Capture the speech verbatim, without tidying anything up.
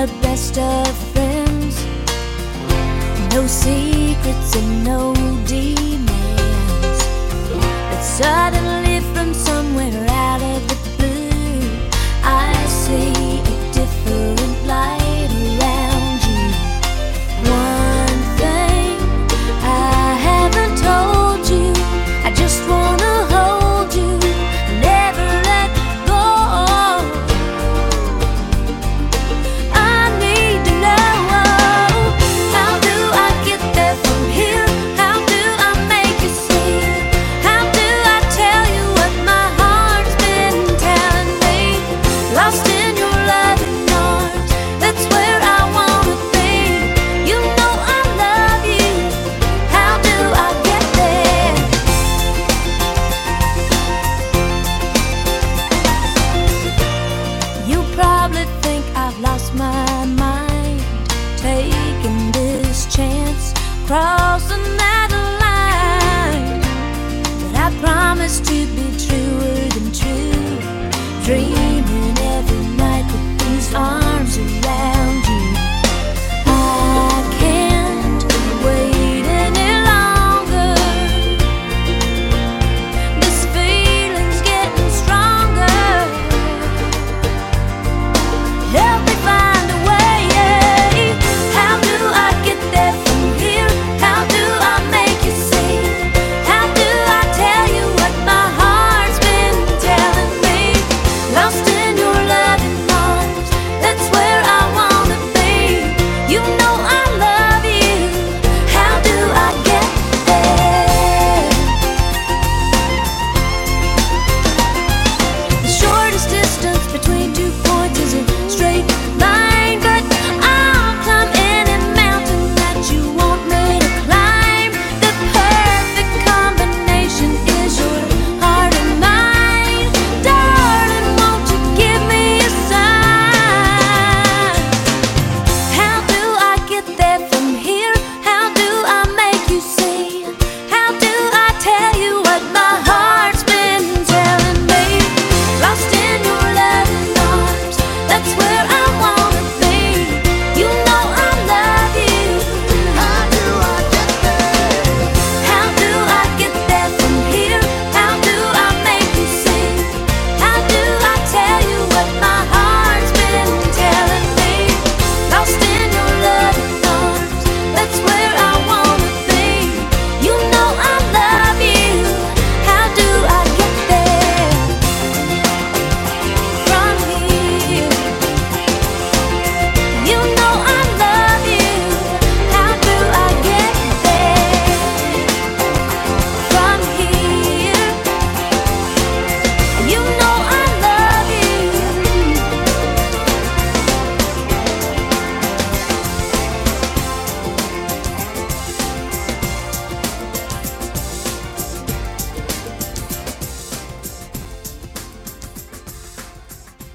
the best of friends. No secrets and no demands. But suddenly from somewhere out of the blue, I see a different light around you. One thing I haven't told you, I just wanna hold you, never let go. I need to know, how do I get there from here? How do I make you see? How do I tell you what my heart's been telling me? Lost in your loving arms, that's where I wanna be. You know I love you, how do I get there? You probably think I've lost my mind, taking this chance, crossing that